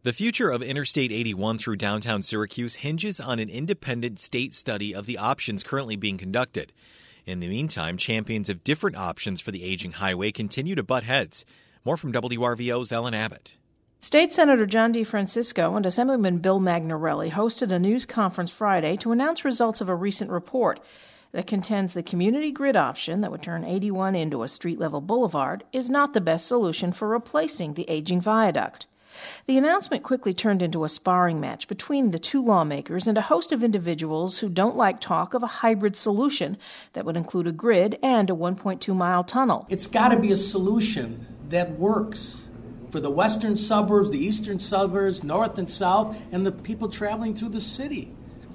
The future of Interstate 81 through downtown Syracuse hinges on an independent state study of the options currently being conducted. In the meantime, champions of different options for the aging highway continue to butt heads. More from WRVO's Ellen Abbott. State Senator John DeFrancisco and Assemblyman Bill Magnarelli hosted a news conference Friday to announce results of a recent report that contends the community grid option that would turn 81 into a street-level boulevard is not the best solution for replacing the aging viaduct. The announcement quickly turned into a sparring match between the two lawmakers and a host of individuals who don't like talk of a hybrid solution that would include a grid and a 1.2-mile tunnel. It's got to be a solution that works for the western suburbs, the eastern suburbs, north and south, and the people traveling through the city.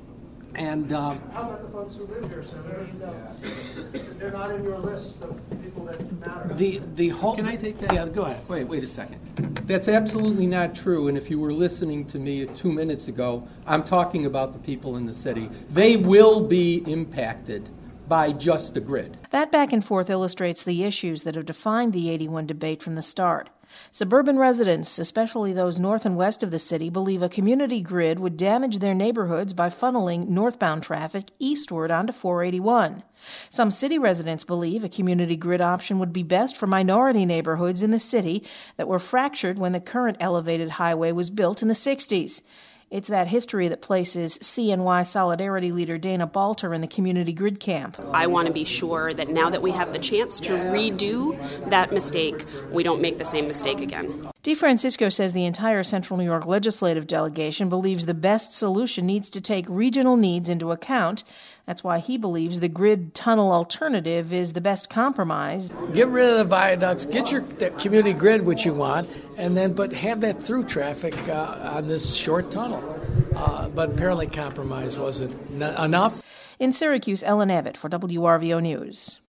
And how about the folks who live here, Senator? They're not in your list of people that matter. The whole. Can I take that? Yeah, go ahead. Wait a second. That's absolutely not true. And if you were listening to me 2 minutes ago, I'm talking about the people in the city. They will be impacted by just the grid. That back and forth illustrates the issues that have defined the 81 debate from the start. Suburban residents, especially those north and west of the city, believe a community grid would damage their neighborhoods by funneling northbound traffic eastward onto 481. Some city residents believe a community grid option would be best for minority neighborhoods in the city that were fractured when the current elevated highway was built in the 60s. It's that history that places CNY Solidarity leader Dana Balter in the community grid camp. I want to be sure that now that we have the chance to redo that mistake, we don't make the same mistake again. DeFrancisco says the entire Central New York legislative delegation believes the best solution needs to take regional needs into account. That's why he believes the grid tunnel alternative is the best compromise. Get rid of the viaducts, get your community grid, which you want, and then but have that through traffic on this short tunnel. But apparently compromise wasn't enough. In Syracuse, Ellen Abbott for WRVO News.